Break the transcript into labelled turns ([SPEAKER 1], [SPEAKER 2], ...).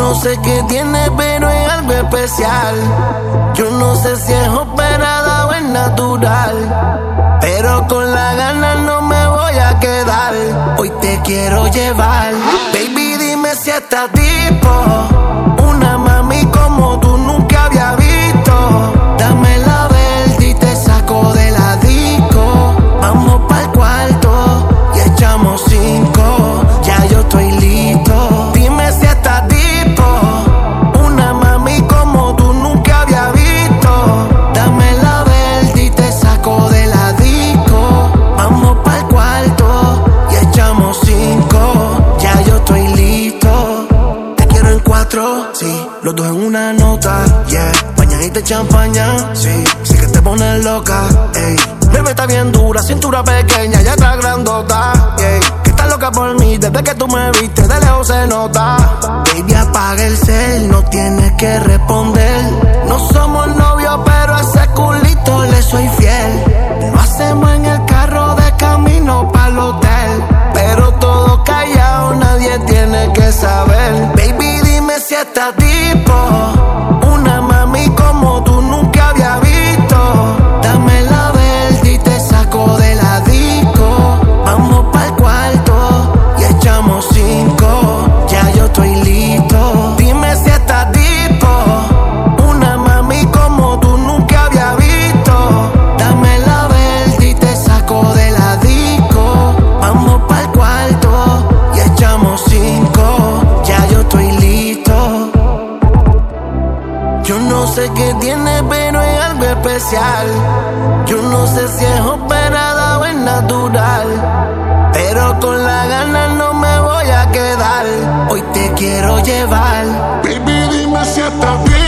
[SPEAKER 1] no sé qué tiene, pero es algo especial. Yo no sé si es operada o es natural, pero con la gana no me voy a quedar. Hoy te quiero llevar. Baby, dime si estás tipo. Una mami como tú nunca había visto. Dame la verde y te saco de la disco. Vamos pa'l cuarto y echamos 5. Ya yo estoy listo. Dime si estás tipo. Una mami como tú nunca había visto. Dame la verde y te saco de la disco. Vamos pa'l cuarto y echamos 5. Ya yo estoy listo. Te quiero en 4, sí, los dos en una nota, yeah. Bañadita de champaña, sí, sé que te pones loca, ey. Bebé está bien dura, cintura pequeña y atrás grandota, yeah. Que estás loca por mí, desde que tú me viste, de lejos se nota. Baby, apaga el cel, no tienes que responder. No somos novios, pero a ese culito le soy fiel. Lo hacemos en el carro de camino pa'l hotel, pero todo callado, nadie tiene que saber. Baby, dime si estás tipo. Una mami como tú nunca había visto. Dame la verde y te saco de la disco. Vamos pa'l cuarto y echamos 5. Ya yo estoy listo. Dime si estás tipo. Una mami como tú nunca había visto. Dame la verde y te saco de la disco. Vamos pa'l cuarto y echamos 5. Ya yo estoy listo. Yo no sé qué tiene, pero es algo especial. Yo no sé si es operada o es natural, pero con la gana no me voy a quedar. Hoy te quiero llevar.
[SPEAKER 2] Baby, dime si estás bien.